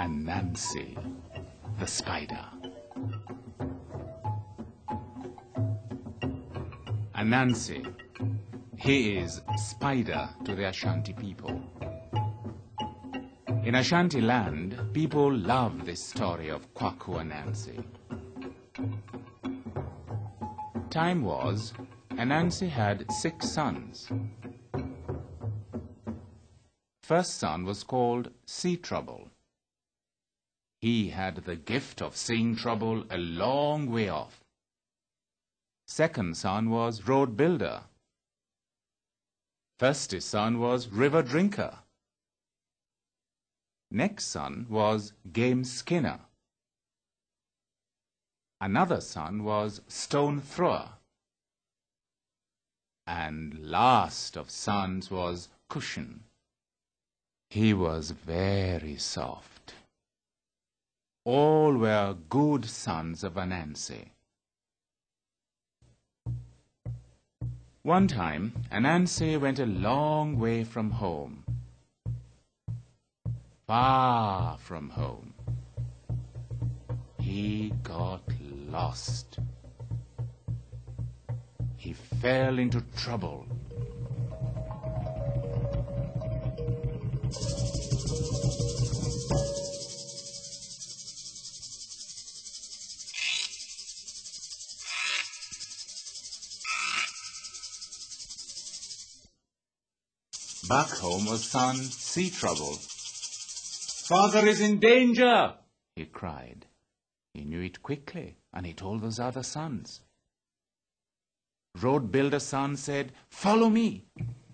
Anansi, the spider. Anansi, he is spider to the Ashanti people. In Ashanti land, people love this story of Kwaku Anansi. Time was, Anansi had 6 sons. First son was called Sea Trouble. He had the gift of seeing trouble a long way off. Second son was Road Builder. First son was River Drinker. Next son was Game Skinner. Another son was Stone Thrower. And last of sons was Cushion. He was very soft. All were good sons of Anansi. One time, Anansi went a long way from home. Far from home. He got lost. He fell into trouble. Back home was son Sea Trouble. "Father is in danger!" he cried. He knew it quickly, and he told those other sons. Road Builder's son said, "Follow me."